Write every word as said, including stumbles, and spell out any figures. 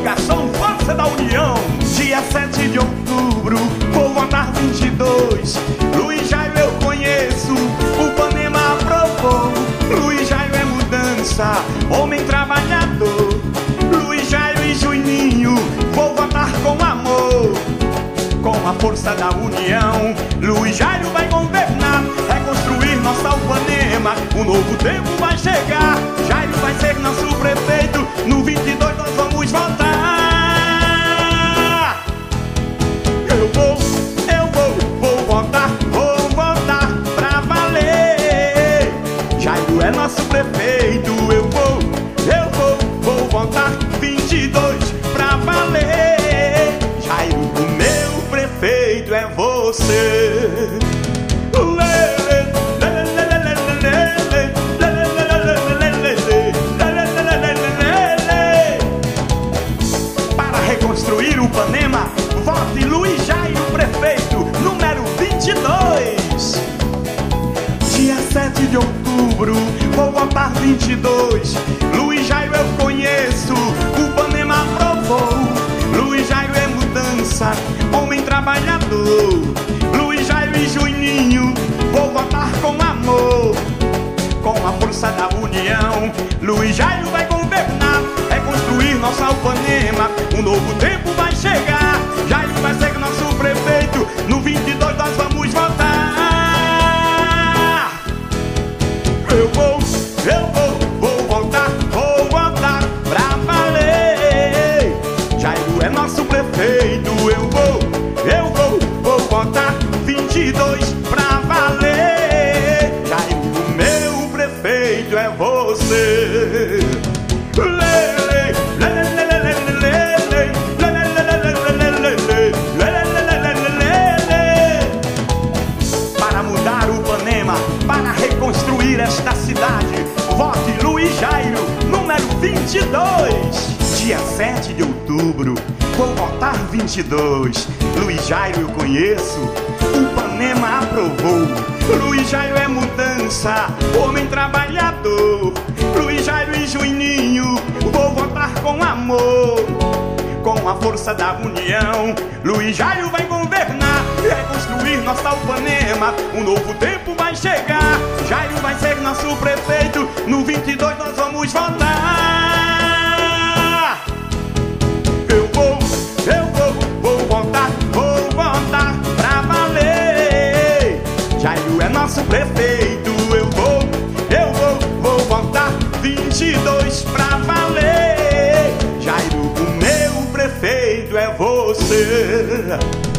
coligação Força da União. Dia sete de outubro, vou votar vinte e dois. Luiz Jairo eu conheço, o Panema aprovou. Luiz Jairo é mudança, homem trabalhador. Luiz Jairo e Juninho, vou votar com amor. Com a força da união, Luiz Jairo vai governar, reconstruir nossa Upanema. Um novo tempo vai chegar, Jairo vai ser nosso prefeito. No vinte e dois nós vamos votar. Eu vou, eu vou, vou votar, vou votar pra valer. Jairo é nosso prefeito. Eu vou, eu vou, vou votar vinte e dois pra valer. Jairo, o meu prefeito é você. Para reconstruir o Panema, vote Luiz Jairo, prefeito, número vinte e dois. Dia sete de outubro, vou votar vinte e dois. Luiz Jairo eu conheço, o Panema aprovou. Luiz Jairo é mudança, homem trabalhador. Luiz Jairo e Juninho, vou votar com amor. Com a força da união, Luiz Jairo vai governar, reconstruir nossa Upanema. Um novo tempo vai chegar, Jairo vai ser nosso prefeito. No vinte e dois nós vamos votar. Eu vou, eu vou, vou votar, vou votar pra valer. Jairo é nosso prefeito. Eu vou, eu vou, vou votar vinte e dois pra valer. Jairo, o meu prefeito é você. Para mudar o Panema, para reconstruir esta cidade, vote Luiz Jairo, número vinte e dois. Dia sete de outubro, vou votar vinte e dois. Luiz Jairo eu conheço, o Panema aprovou. Luiz Jairo é mudança, homem trabalhador. Luiz Jairo e Juninho, vou votar com amor. Com a força da união, Luiz Jairo vai governar, reconstruir nossa Upanema. Um novo tempo vai chegar, Jairo vai ser nosso prefeito. No vinte e dois nós vamos votar. Eu vou, eu vou, vou votar, vou votar pra valer. Jairo é nosso prefeito. Eu vou, eu vou, vou votar vinte e dois pra valer. Jairo, o meu prefeito é você.